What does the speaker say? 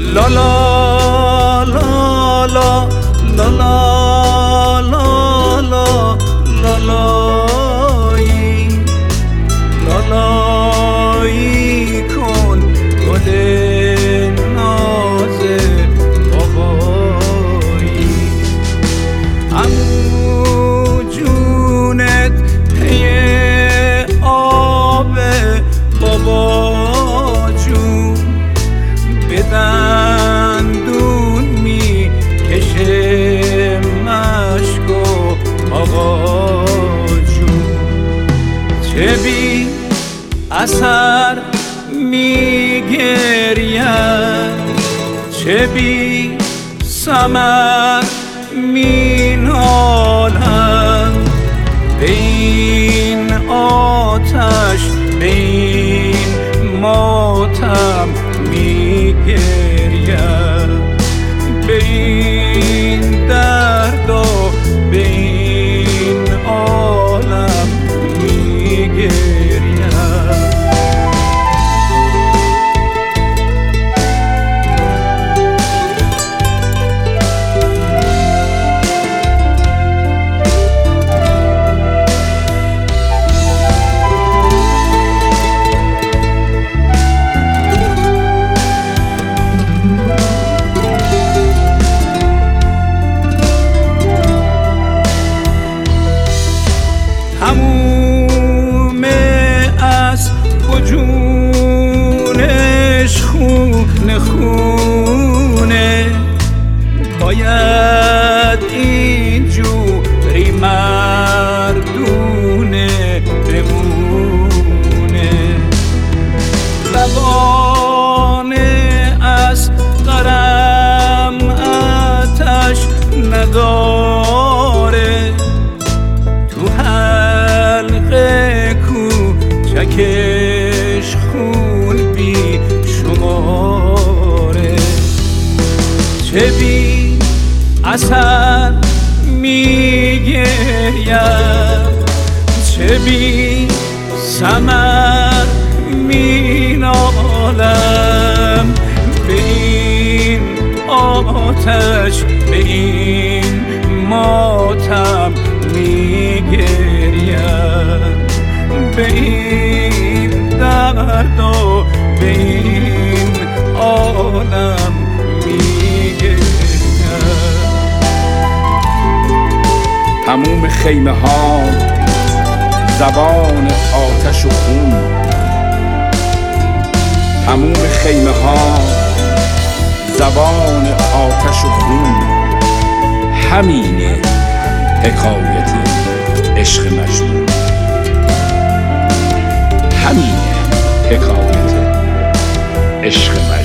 لا لا لا لا لا لا لا لا لا لایی لالایی کن گل ناز بابایی عمو جونت پی آب بابا جون به دندون می کشه مشک و آقا جون چه بی اثر می گرید چه بی ثمر می نالد به این آتش به این ماتم می گرید به این درد و به این عالم می گرید هموم از جونش خونه خونه باید اینجوری مردونه بمونه زبانه از غرم آتش نداره چکش خون بی شماره چه بی اثر می گرید چه بی ثمر می نالم به این آتش به این ماتم می گرید به این درد و به این عالم میگرید تموم خیمه ها زبان آتش و خون تموم خیمه ها زبان آتش و خون همینه حکایت عشق مجنون همینه حکایت عشق